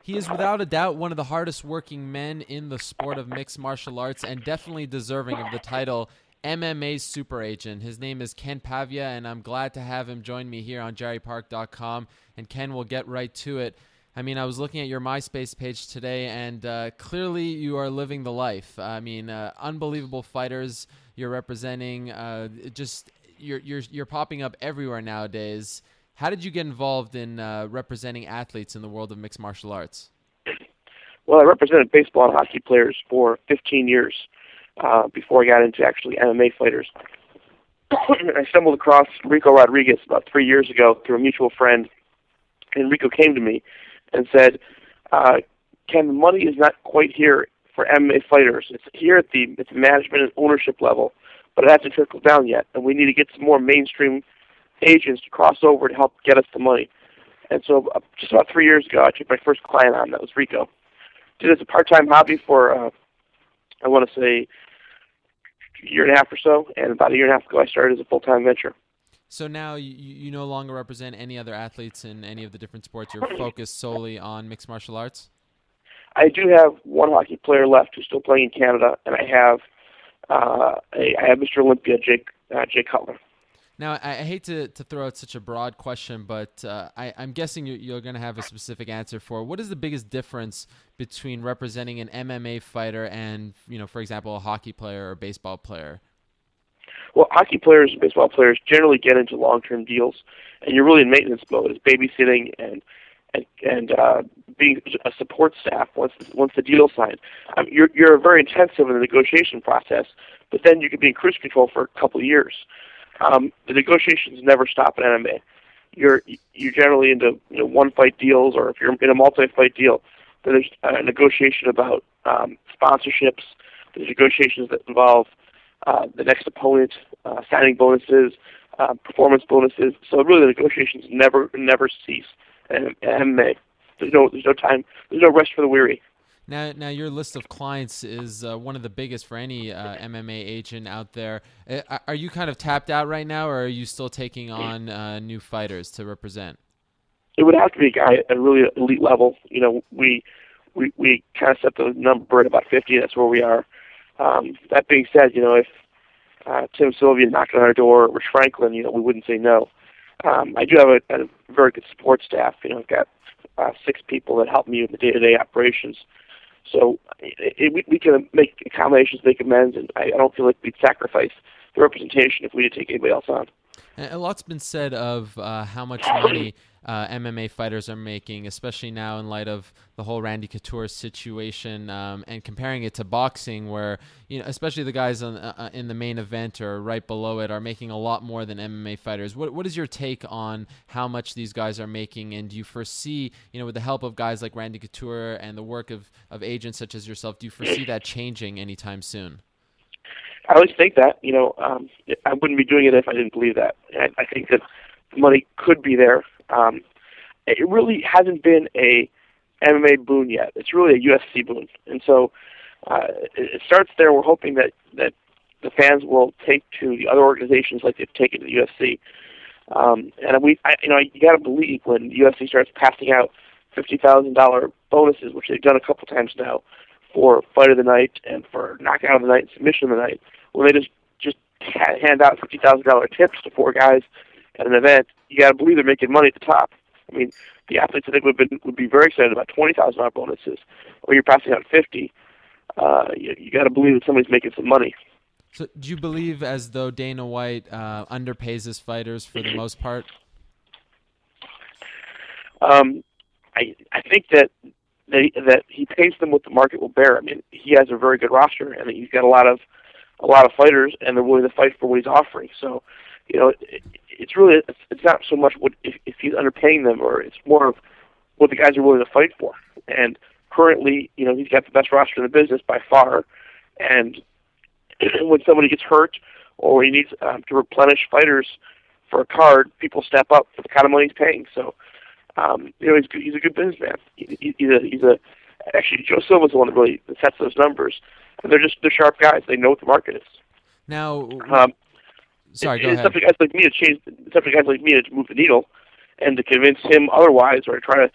He is without a doubt one of the hardest working men in the sport of mixed martial arts and definitely deserving of the title MMA super agent. His name is Ken Pavia, and I'm glad to have him join me here on JerryPark.com. And Ken, will get right to it. I mean, I was looking at your MySpace page today, and clearly you are living the life. I mean, unbelievable fighters you're representing. Just you're popping up everywhere nowadays. How did you get involved in representing athletes in the world of mixed martial arts? Well, I represented baseball and hockey players for 15 years before I got into actually MMA fighters. I stumbled across Rico Rodriguez about 3 years ago through a mutual friend, and Rico came to me and said, Ken, the money is not quite here for MMA fighters. It's here at the management and ownership level, but it hasn't trickled down yet, and we need to get some more mainstream agents to cross over to help get us the money. And so just about 3 years ago, I took my first client on. That was Rico. Did it as a part-time hobby for, I want to say, a year and a half or so, and about a year and a half ago, I started as a full-time venture. So now you no longer represent any other athletes in any of the different sports. You're focused solely on mixed martial arts? I do have one hockey player left who's still playing in Canada, and I have Mr. Olympia, Jake Cutler. Now, I hate to throw out such a broad question, but I'm guessing you're going to have a specific answer for. What is the biggest difference between representing an MMA fighter and, for example, a hockey player or a baseball player? Well, hockey players and baseball players generally get into long-term deals, and you're really in maintenance mode. It's babysitting and being a support staff once the deal's signed. You're very intensive in the negotiation process, but then you can be in cruise control for a couple of years. The negotiations never stop in MMA. You're generally into one-fight deals, or if you're in a multi-fight deal, then there's a negotiation about sponsorships. There's negotiations that involve the next opponent, signing bonuses, performance bonuses. So really, the negotiations never cease. And MMA, there's no time, there's no rest for the weary. Now, your list of clients is one of the biggest for any MMA agent out there. Are you kind of tapped out right now, or are you still taking on new fighters to represent? It would have to be a guy at a really elite level. We kind of set the number at about 50. That's where we are. That being said, if Tim Sylvia knocked on our door, or Rich Franklin, we wouldn't say no. I do have a very good support staff. I've got 6 people that help me with the day-to-day operations. So we can make accommodations, make amends, and I don't feel like we'd sacrifice the representation if we did take anybody else on. A lot's been said of how much money MMA fighters are making, especially now in light of the whole Randy Couture situation, and comparing it to boxing, where especially the guys in the main event or right below it are making a lot more than MMA fighters. What is your take on how much these guys are making, and do you foresee, with the help of guys like Randy Couture and the work of agents such as yourself, do you foresee that changing anytime soon? I always think that, I wouldn't be doing it if I didn't believe that. I think that the money could be there. It really hasn't been a MMA boon yet. It's really a UFC boon. And so it starts there. We're hoping that the fans will take to the other organizations like they've taken to the UFC. You got to believe when the UFC starts passing out $50,000 bonuses, which they've done a couple times now, for fight of the night and for knockout of the night and submission of the night, when they just hand out $50,000 tips to 4 guys at an event, you got to believe they're making money at the top. I mean, the athletes I think would be very excited about $20,000 bonuses, or you're passing out 50. You got to believe that somebody's making some money. So, do you believe as though Dana White underpays his fighters for the most part? I think that he pays them what the market will bear. I mean, he has a very good roster, and he's got a lot of fighters, and they're willing to fight for what he's offering. So, it's not so much if he's underpaying them, or it's more of what the guys are willing to fight for. And currently, he's got the best roster in the business by far. And when somebody gets hurt or he needs to replenish fighters for a card, people step up for the kind of money he's paying. So. He's a good businessman. Actually, Joe Silva's the one that really sets those numbers, and they're sharp guys. They know what the market is. Now, sorry, go ahead. It's up to guys like me to move the needle, and to convince him otherwise, or try to,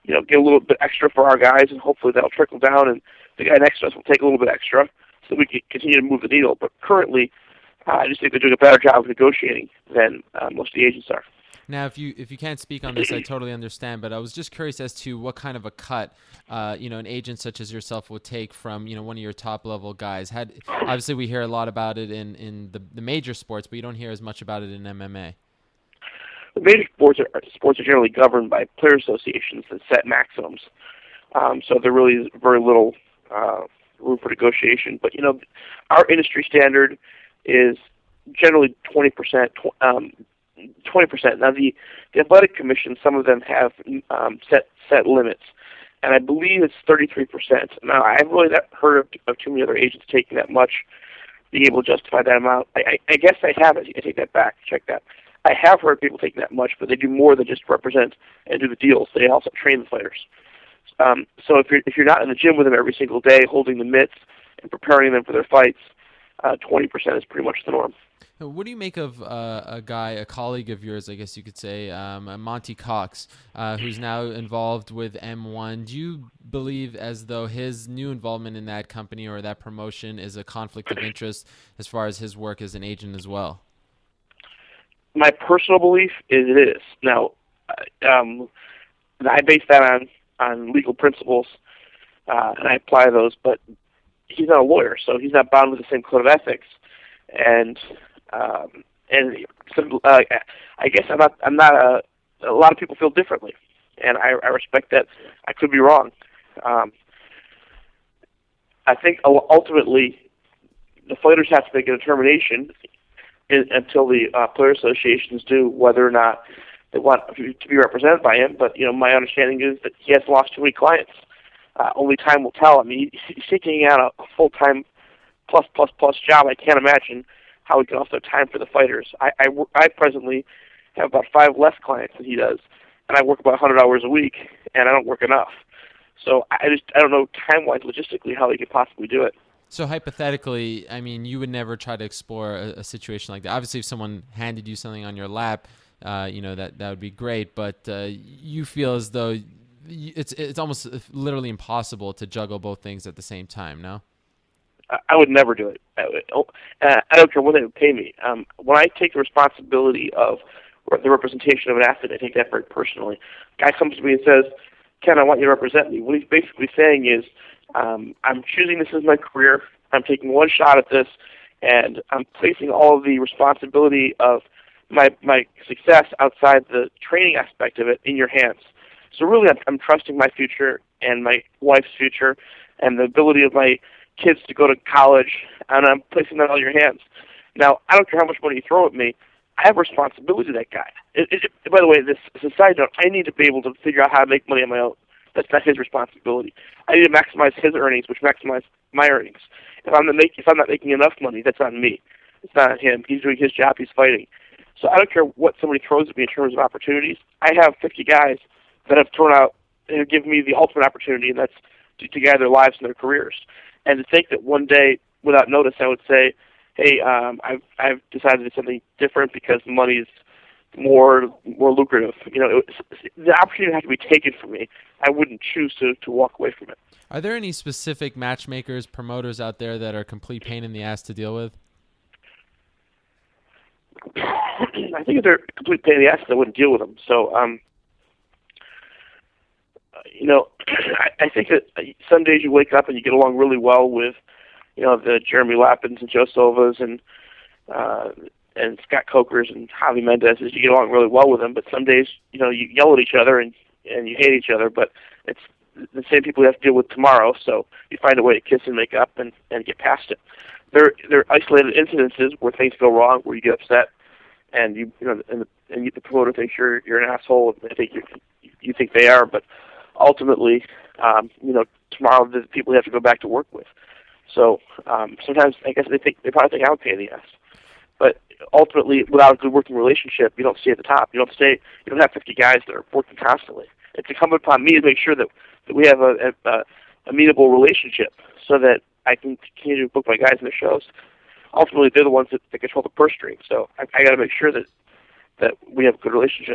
get a little bit extra for our guys, and hopefully that'll trickle down, and the guy next to us will take a little bit extra, so that we can continue to move the needle. But currently, I just think they're doing a better job of negotiating than most of the agents are. Now, if you can't speak on this, I totally understand. But I was just curious as to what kind of a cut, an agent such as yourself would take from, one of your top level guys. Obviously, we hear a lot about it in the major sports, but you don't hear as much about it in MMA. The major sports are generally governed by player associations that set maximums. So there really is very little room for negotiation. But our industry standard is generally 20%. 20%. Now, the athletic commission, some of them have set limits, and I believe it's 33%. Now, I've really not heard of too many other agents taking that much, being able to justify that amount. I guess I haven't. I take that back. Check that. I have heard people taking that much, but they do more than just represent and do the deals. They also train the fighters. So if you're not in the gym with them every single day, holding the mitts and preparing them for their fights, 20% is pretty much the norm. What do you make of a colleague of yours, I guess you could say, Monty Cox, who's now involved with M1? Do you believe as though his new involvement in that company or that promotion is a conflict of interest as far as his work as an agent as well? My personal belief is it is. Now, I base that on legal principles, and I apply those, but he's not a lawyer, so he's not bound with the same code of ethics. And I guess I'm not a lot of people feel differently, and I respect that. I could be wrong. I think ultimately the fighters have to make a determination until the player associations do whether or not they want to be represented by him. But my understanding is that he has lost too many clients. Only time will tell. I mean, he's taking out a full-time plus job. I can't imagine how he can also have time for the fighters. I presently have about 5 less clients than he does, and I work about 100 hours a week, and I don't work enough. So I don't know time-wise, logistically, how he could possibly do it. So hypothetically, I mean, you would never try to explore a situation like that. Obviously, if someone handed you something on your lap, that would be great. But you feel as though it's almost literally impossible to juggle both things at the same time. No? I would never do it. I don't care what they would pay me. When I take the responsibility of the representation of an athlete, I take that very personally. A guy comes to me and says, "Ken, I want you to represent me." What he's basically saying is, I'm choosing this as my career. I'm taking one shot at this, and I'm placing all of the responsibility of my success outside the training aspect of it in your hands. So really, I'm trusting my future and my wife's future and the ability of my kids to go to college, and I'm placing that in all your hands. Now, I don't care how much money you throw at me. I have a responsibility to that guy. By the way, this is a side note. I need to be able to figure out how to make money on my own. That's not his responsibility. I need to maximize his earnings, which maximize my earnings. If I'm not making enough money, that's on me. It's not on him. He's doing his job. He's fighting. So I don't care what somebody throws at me in terms of opportunities. I have 50 guys that have thrown out and have given me the ultimate opportunity, and that's to guide their lives and their careers. And to think that one day, without notice, I would say, "Hey, I've decided to do something different because the money is more lucrative." The opportunity had to be taken from me. I wouldn't choose to walk away from it. Are there any specific matchmakers, promoters out there that are a complete pain in the ass to deal with? I think if they're a complete pain in the ass, I wouldn't deal with them. So, I think that some days you wake up and you get along really well with, the Jeremy Lappins and Joe Silvas and Scott Cokers and Javi Mendez's. You get along really well with them, but some days, you yell at each other and you hate each other, but it's the same people you have to deal with tomorrow, so you find a way to kiss and make up and get past it. There are isolated incidences where things go wrong, where you get upset, and the promoter thinks you're an asshole, and I think you think they are, but ultimately, tomorrow the people you have to go back to work with. So sometimes I guess they probably think I'm a pain in the ass. But ultimately, without a good working relationship, you don't stay at the top. You don't have 50 guys that are working constantly. It's incumbent upon me to make sure that we have a amenable relationship so that I can continue to book my guys in the shows. Ultimately, they're the ones that control the purse string. So I got to make sure that we have a good relationship.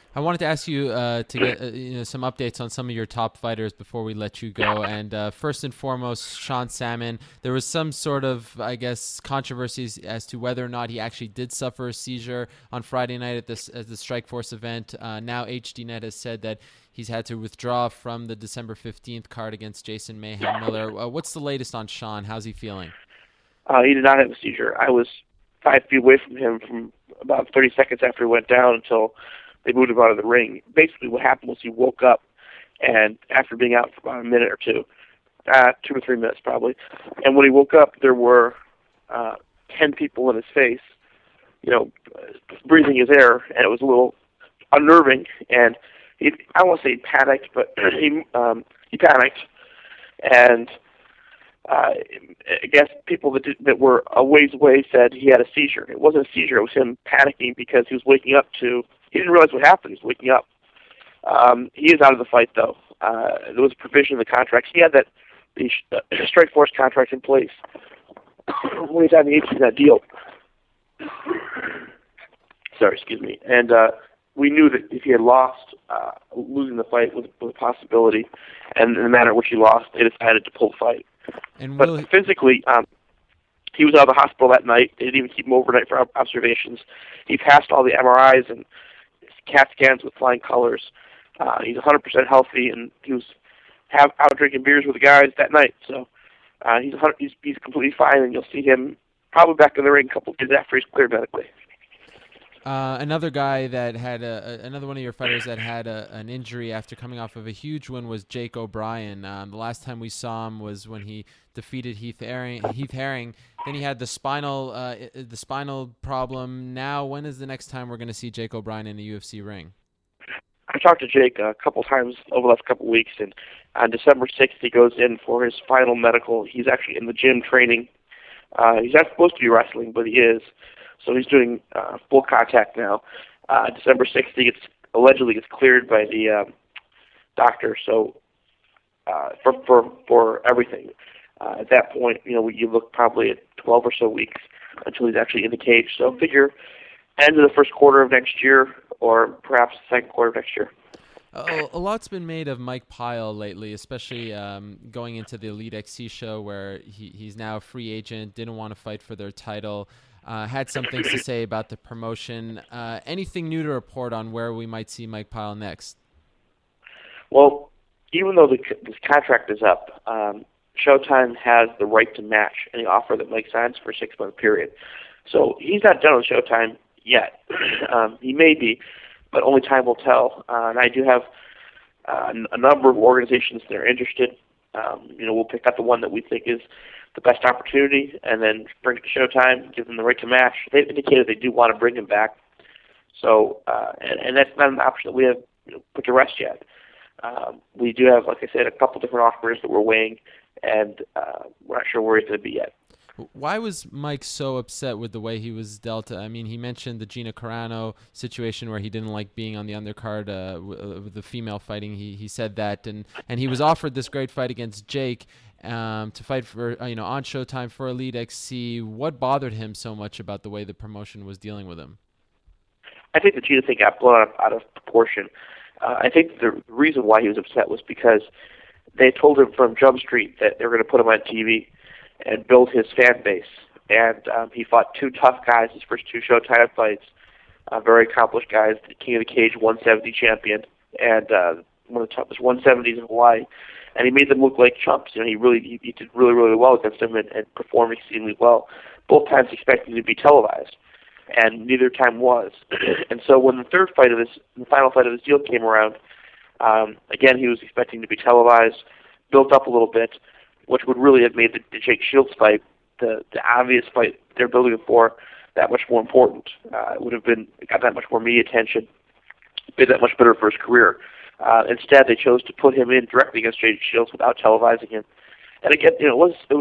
I wanted to ask you to get some updates on some of your top fighters before we let you go. And first and foremost, Sean Salmon. There was some sort of, I guess, controversies as to whether or not he actually did suffer a seizure on Friday night at the Strikeforce event. Now HDNet has said that he's had to withdraw from the December 15th card against Jason Mayhem Miller. What's the latest on Sean? How's he feeling? He did not have a seizure. I was 5 feet away from him from about 30 seconds after he went down until they moved him out of the ring. Basically what happened was he woke up, and after being out for about a minute or two, 2 or 3 minutes probably, and when he woke up there were 10 people in his face, breathing his air, and it was a little unnerving, and I don't want to say he panicked, but he panicked, and I guess people that were a ways away said he had a seizure. It wasn't a seizure. It was him panicking because he was waking up to. He didn't realize what happened. He was waking up. He is out of the fight, though. There was a provision in the contract. He had the Strikeforce contract in place when he signed the HDNet deal. Sorry, excuse me. And we knew that if he had lost, losing the fight was a possibility. And in the manner in which he lost, they decided to pull the fight. But physically, he was out of the hospital that night. They didn't even keep him overnight for observations. He passed all the MRIs and CAT scans with flying colors. He's 100% healthy, and he was out drinking beers with the guys that night. So he's completely fine, and you'll see him probably back in the ring a couple of days after he's cleared medically. Another guy that had another one of your fighters that had an injury after coming off of a huge win was Jake O'Brien. The last time we saw him was when he defeated Heath Herring. Then he had the spinal problem. Now, when is the next time we're going to see Jake O'Brien in a UFC ring? I talked to Jake a couple times over the last couple of weeks, and on December 6th he goes in for his final medical. He's actually in the gym training. He's not supposed to be wrestling, but he is. So he's doing full contact now. December 6th, he allegedly gets cleared by the doctor. So for everything, at that point, you look probably at 12 or so weeks until he's actually in the cage. So figure end of the first quarter of next year, or perhaps the second quarter of next year. A lot's been made of Mike Pyle lately, especially going into the Elite XC show where he's now a free agent, didn't want to fight for their title. Had some things to say about the promotion. Anything new to report on where we might see Mike Pyle next? Well, even though this contract is up, Showtime has the right to match any offer that Mike signs for a 6-month period. So he's not done with Showtime yet. He may be, but only time will tell. And I do have a number of organizations that are interested. We'll pick out the one that we think is the best opportunity, and then bring it to Showtime, give them the right to match. They've indicated they do want to bring him back. So, and that's not an option that we have put to rest yet. We do have, like I said, a couple different offers that we're weighing, and we're not sure where he's going to be yet. Why was Mike so upset with the way he was dealt? I mean, he mentioned the Gina Carano situation where he didn't like being on the undercard with the female fighting. He said that, and he was offered this great fight against Jake to fight for on Showtime for Elite XC. What bothered him so much about the way the promotion was dealing with him? I think the Gina thing got blown out of proportion. I think the reason why he was upset was because they told him from Jump Street that they were going to put him on TV and build his fan base. And he fought 2 tough guys his first 2 Showtime fights, very accomplished guys, the King of the Cage 170 champion, and one of the toughest 170s in Hawaii. And he made them look like chumps. He did really, really well against them and performed exceedingly well. Both times expecting to be televised, and neither time was. And so when the final fight of this deal came around, again, he was expecting to be televised, built up a little bit, which would really have made the Jake Shields fight, the obvious fight they're building it for, that much more important. It would have got that much more media attention, been that much better for his career. Instead, they chose to put him in directly against Jake Shields without televising him. And again, it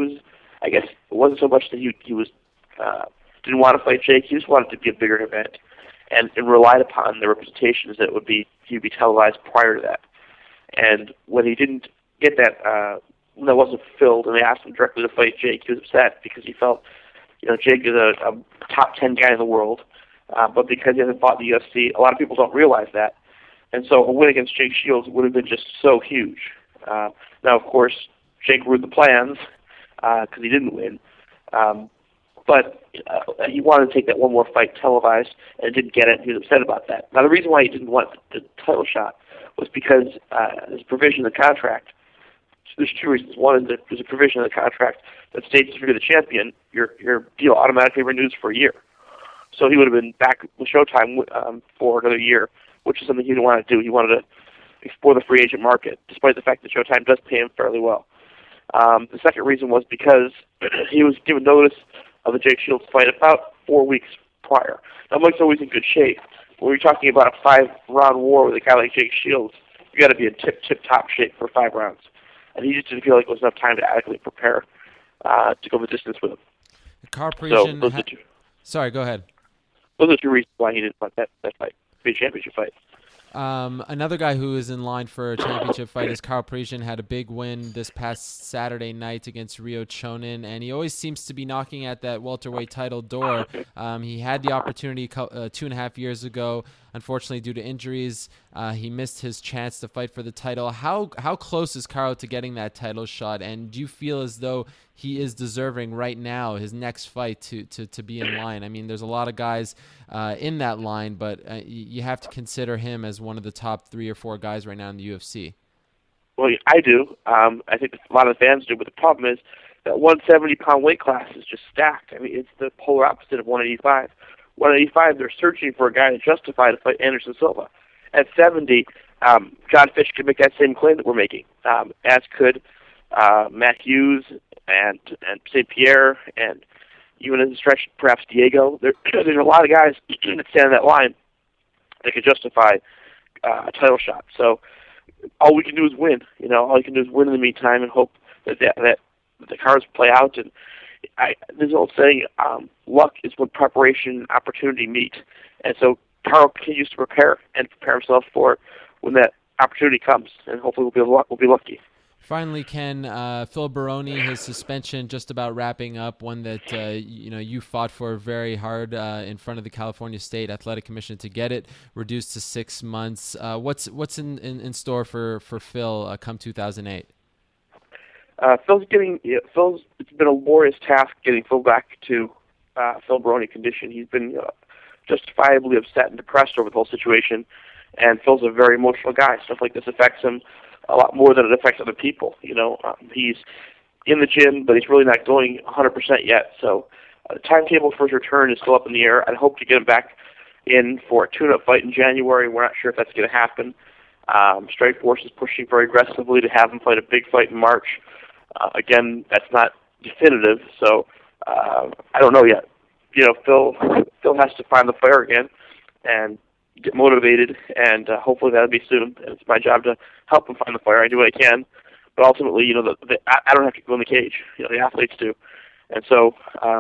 wasn't so much that he was didn't want to fight Jake. He just wanted it to be a bigger event, and relied upon the representations that he'd be televised prior to that. And when he didn't get that, when that wasn't fulfilled, and they asked him directly to fight Jake, he was upset because he felt, Jake is a top 10 guy in the world, but because he hasn't fought in the UFC, a lot of people don't realize that. And so a win against Jake Shields would have been just so huge. Now, of course, Jake ruined the plans because he didn't win. But he wanted to take that one more fight televised and didn't get it. He was upset about that. Now, the reason why he didn't want the title shot was because there's a provision in the contract. There's two reasons. One is that there's a provision in the contract that states if you're the champion, your deal automatically renews for a year. So he would have been back with Showtime for another year, which is something he didn't want to do. He wanted to explore the free agent market, despite the fact that Showtime does pay him fairly well. The second reason was because he was given notice of the Jake Shields fight about 4 weeks prior. Now, Mike's always in good shape. When you're talking about a 5-round war with a guy like Jake Shields, you got to be in tip-top shape for 5 rounds. And he just didn't feel like it was enough time to adequately prepare to go the distance with him. Sorry, go ahead. Those are 2 reasons why he didn't want that fight, be a championship fight. Another guy who is in line for a championship fight is Karo Parisyan. Had a big win this past Saturday night against Ryo Chonin, and he always seems to be knocking at that welterweight title door. He had the opportunity 2.5 years ago. Unfortunately, due to injuries, he missed his chance to fight for the title. How close is Karo to getting that title shot, and do you feel as though he is deserving right now, his next fight, to be in line? I mean, there's a lot of guys in that line, but you have to consider him as one of the top 3 or 4 guys right now in the UFC. Well, I do. I think a lot of the fans do, but the problem is that 170-pound weight class is just stacked. I mean, it's the polar opposite of 185. 185, they're searching for a guy to justify to fight Anderson Silva. At 70, John Fish could make that same claim that we're making, as could Matt Hughes and St. Pierre, and even in the stretch, perhaps Diego. There's a lot of guys that stand on that line that could justify a title shot. So all we can do is win. All you can do is win in the meantime and hope that the cards play out. And there's an old saying, luck is when preparation and opportunity meet. And so Karo continues to prepare himself for when that opportunity comes, and hopefully we'll be lucky. Finally, Ken, Phil Baroni, his suspension just about wrapping up, one that you fought for very hard in front of the California State Athletic Commission to get it reduced to 6 months. What's in store for Phil come 2008? It's been a laborious task getting Phil back to Phil Baroni condition. He's been justifiably upset and depressed over the whole situation, and Phil's a very emotional guy. Stuff like this affects him a lot more than it affects other people. He's in the gym, but he's really not going 100% yet. So the timetable for his return is still up in the air. I'd hope to get him back in for a tune-up fight in January. We're not sure if that's going to happen. Strikeforce is pushing very aggressively to have him fight a big fight in March. Again, that's not definitive, so I don't know yet. Phil has to find the fire again and get motivated, and hopefully that'll be soon. It's my job to help him find the fire. I do what I can, but ultimately, I don't have to go in the cage. The athletes do, and so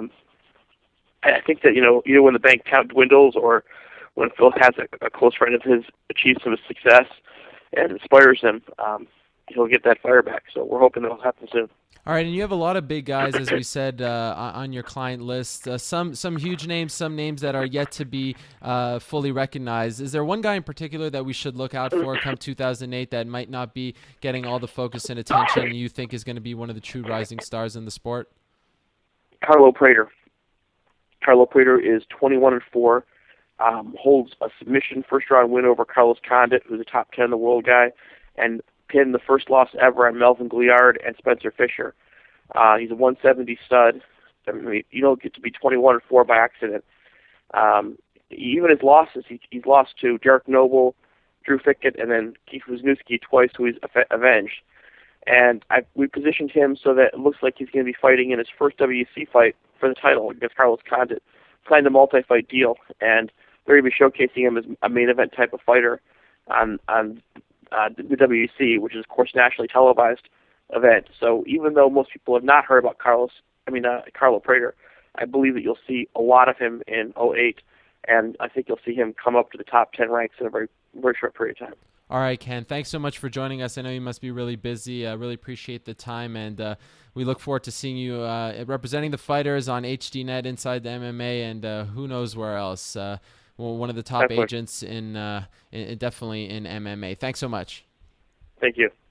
I think that either when the bank account dwindles or when Phil has a close friend of his achieves some success and inspires him, he'll get that fire back. So we're hoping that'll happen soon. All right, and you have a lot of big guys, as we said, on your client list. Some huge names, some names that are yet to be fully recognized. Is there one guy in particular that we should look out for come 2008 that might not be getting all the focus and attention you think is going to be one of the true rising stars in the sport? Carlo Prater. Carlo Prater is 21-4, holds a submission first-round win over Carlos Condit, who's a top 10 in the world guy, and pinned the first loss ever on Melvin Gliard and Spencer Fisher. He's a 170 stud. I mean, you don't get to be 21-4 by accident. Even his losses, he's lost to Derek Noble, Drew Fickett, and then Keith Wisniewski twice, who he's avenged. And we positioned him so that it looks like he's going to be fighting in his first WEC fight for the title against Carlos Condit. Signed a multi-fight deal, and they're going to be showcasing him as a main event type of fighter on the WEC, which is, of course, nationally televised event. So even though most people have not heard about Carlo Prater, I believe that you'll see a lot of him in 2008, and I think you'll see him come up to the top 10 ranks in a very, very short period of time. All right, Ken, thanks so much for joining us. I know you must be really busy. I really appreciate the time, and we look forward to seeing you representing the fighters on HDNet, Inside the MMA, and who knows where else. one of the top Definitely. agents in definitely in MMA. Thanks so much. Thank you.